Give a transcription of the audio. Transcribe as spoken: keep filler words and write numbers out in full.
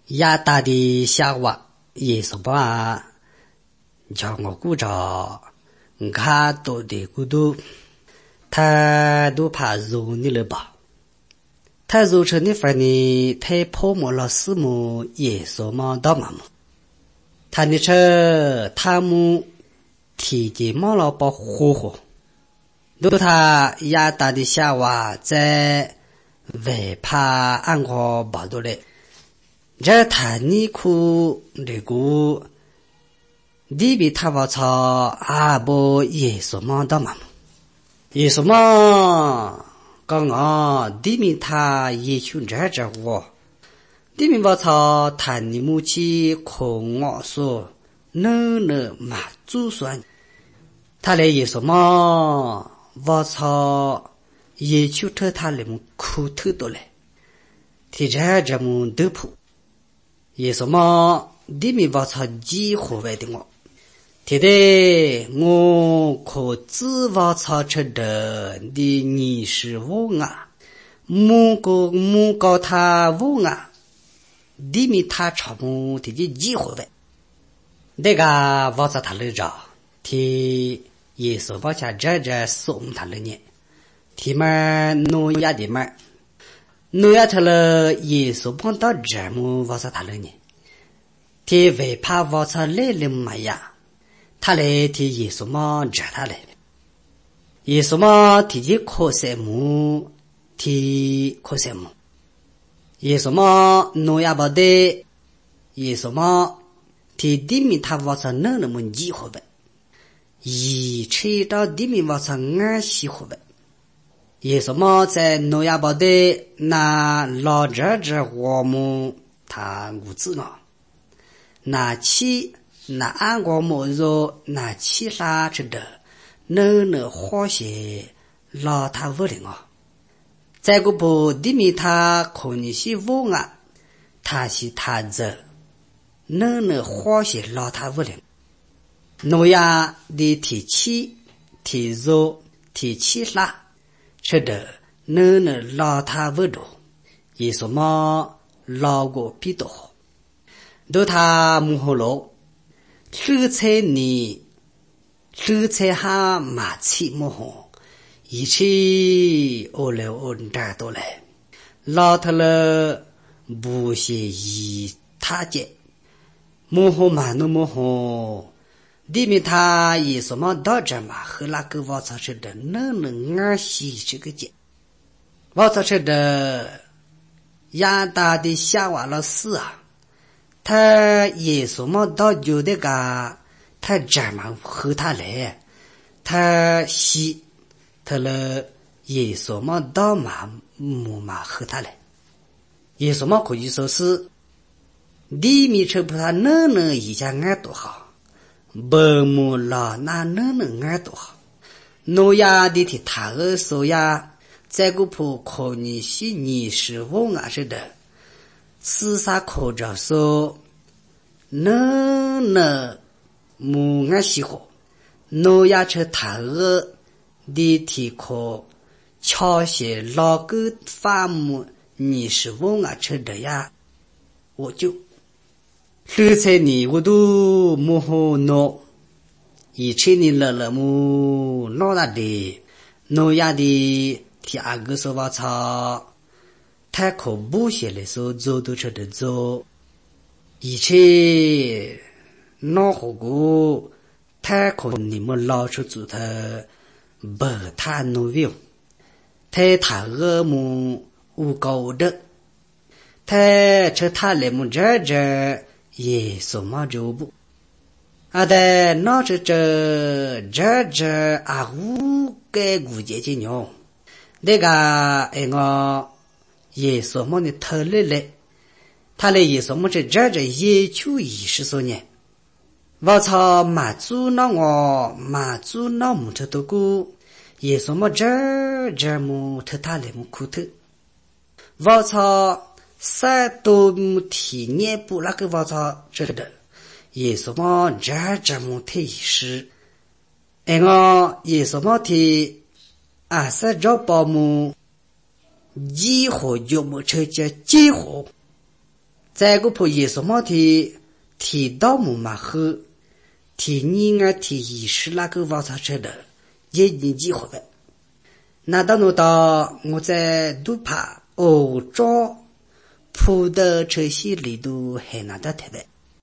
亚大的夏娃耶稣吧，叫我鼓着，看多的孤独，他都怕肉你了吧？他肉成的份呢，他泡沫了四亩耶稣嘛到嘛么？他的车他们提起毛了把火火，都他亚大的夏娃在外怕安过包多嘞。这他尼库那个里边他把操啊不耶稣嘛到嘛耶稣嘛刚刚里面他也去这这我里面把操他尼木起空我说能能嘛祖算他来耶稣嘛把操也去特他里面苦特多嘞提这这么得普耶稣嘛里面把操几户外的我提的我可自把操吃的的你是我啊木个木高他我啊里面他差不提的几户外那个把操他来着提耶稣把下这这送他了呢提嘛诺亚的嘛诺亚他了耶稣碰到这么把操他了呢提为怕把操来了嘛呀他来提耶稣嘛这他来耶稣嘛提起可塞姆提可塞姆耶稣嘛诺亚把的耶稣嘛提地面他把操能那么几户呗一吃到地面把操安息户呗耶稣嘛在诺亚把的那老这这我们他无知呢那起那安国莫若那其他吃的能能花些老他不灵啊在个不地面他可能是我啊他是他这能能花些老他不灵诺亚的提起提肉提其他吃的能能老他不多也什么老过比多好都他母后喽吃菜你吃菜哈马起母后一起我来我这多来老他了不是一他姐母后嘛那母后里面他也什么到这嘛和那个王操吃的能能安息这个节王操吃的亚大的夏娃了死啊他也什么到就那个他这么和他来他西他了也什么到嘛木嘛和他来也什么可以说是里面吃不他能能一下安多好不木了那能能安多好诺亚的提他儿说呀这个铺可能是你是我啊是的四杀口着说能能木安西火诺亚吃他儿的提可敲些老个发木你是我啊吃的呀我就吃菜你我都木好弄一切你了了木弄那的诺亚的提阿哥说话操太可不写的时候做都吃的做一切弄好过太可你们老出做他不他努力太他恶木无高的太吃他来木这这也什么就不啊的那这这这这啊五个古节金牛那个哎我也什么的特例嘞他嘞也什么这这这也就一十多年我操马祖那我马祖那木头都过也什么这这木头他嘞木苦头我操三多木体年不那个我操这的也什么这这木头一时哎我也什么的啊三找保姆几户就木车叫几户在个破耶稣毛的提到木马后，提你啊提一时那个王朝车的也年纪好的。那到那到我在都怕欧洲铺的车系里头还拿到台的。